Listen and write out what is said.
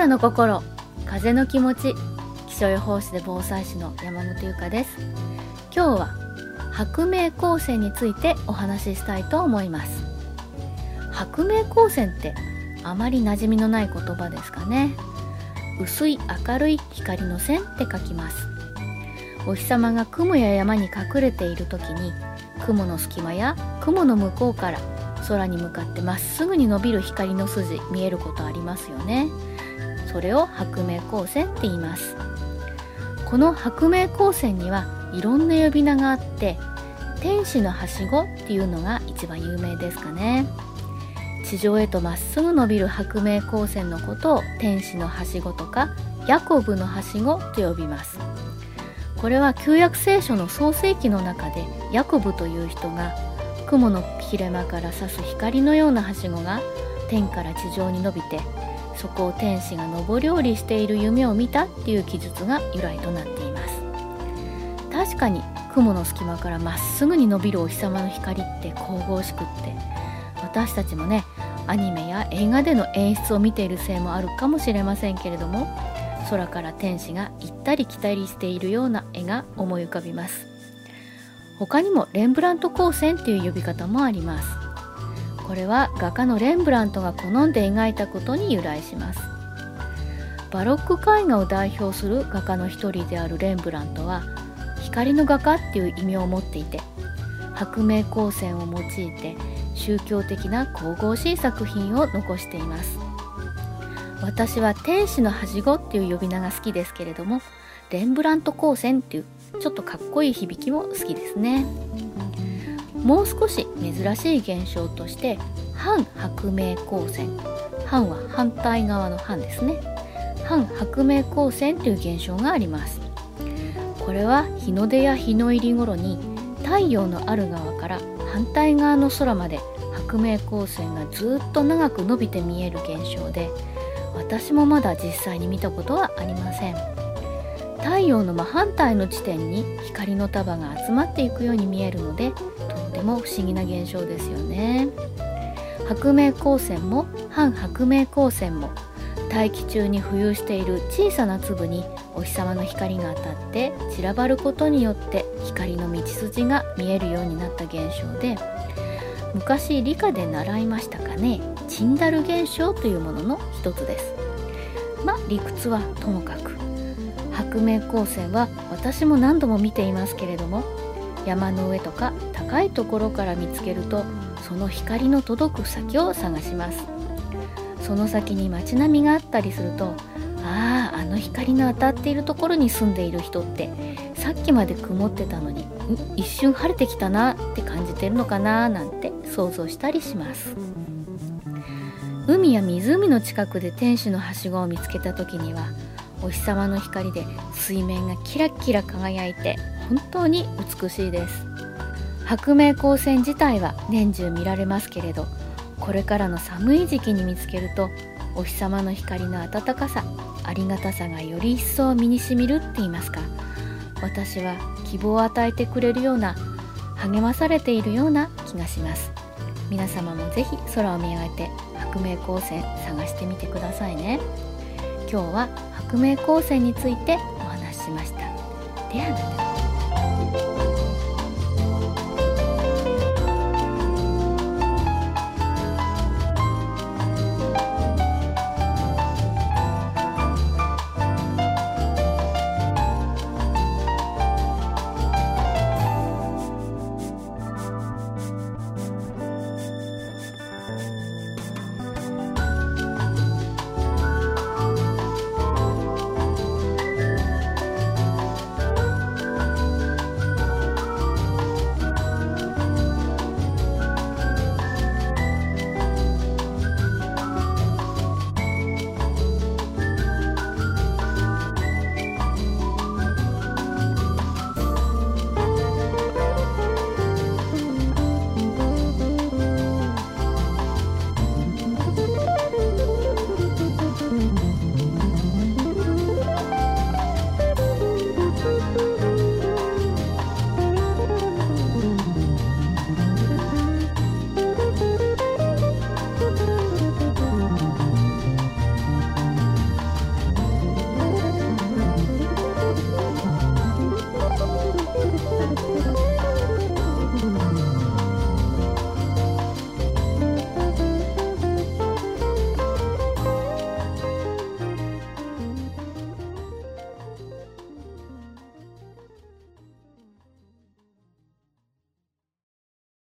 夜の心、風の気持ち、気象予報士で防災士の山本優香です。今日は薄明光線についてお話ししたいと思います。薄明光線ってあまり馴染みのない言葉ですかね。薄い明るい光の線って書きます。お日様が雲や山に隠れている時に、雲の隙間や雲の向こうから空に向かってまっすぐに伸びる光の筋見えることありますよね。それを薄明光線って言います。この薄明光線にはいろんな呼び名があって、天使のはしごっていうのが一番有名ですかね。地上へとまっすぐ伸びる薄明光線のことを天使のはしごとかヤコブのはしごと呼びます。これは旧約聖書の創世記の中で、ヤコブという人が雲の切れ間から差す光のようなはしごが天から地上に伸びて、そこを天使が上り下りしている夢を見たっていう記述が由来となっています。確かに雲の隙間からまっすぐに伸びるお日様の光って神々しくって、私たちもね、アニメや映画での演出を見ているせいもあるかもしれませんけれども、空から天使が行ったり来たりしているような絵が思い浮かびます。他にもレンブラント光線という呼び方もあります。これは画家のレンブラントが好んで描いたことに由来します。バロック絵画を代表する画家の一人であるレンブラントは、光の画家っていう異名を持っていて、薄明光線を用いて宗教的な神々しい作品を残しています。私は天使のはしごっていう呼び名が好きですけれども、レンブラント光線っていうちょっとかっこいい響きも好きですね。もう少し珍しい現象として、反薄明光線、反は反対側の反ですね。反薄明光線という現象があります。これは日の出や日の入り頃に太陽のある側から反対側の空まで薄明光線がずっと長く伸びて見える現象で、私もまだ実際に見たことはありません。太陽の真反対の地点に光の束が集まっていくように見えるので、とっても不思議な現象ですよね。薄明光線も反薄明光線も、大気中に浮遊している小さな粒にお日様の光が当たって散らばることによって光の道筋が見えるようになった現象で、昔理科で習いましたかね、チンダル現象というものの一つです。理屈はともかく、薄明光線は私も何度も見ていますけれども、山の上とか高いところから見つけると、その光の届く先を探します。その先に街並みがあったりすると、あの光の当たっているところに住んでいる人ってさっきまで曇ってたのに一瞬晴れてきたなって感じてるのかななんて想像したりします。海や湖の近くで天使のはしごを見つけた時には、お日様の光で水面がキラキラ輝いて本当に美しいです。薄明光線自体は年中見られますけれど、これからの寒い時期に見つけると、お日様の光の温かさ、ありがたさがより一層身にしみるって言いますか、私は希望を与えてくれるような、励まされているような気がします。皆様もぜひ空を見上げて薄明光線探してみてくださいね。今日は薄明光線についてお話ししました。ではまた。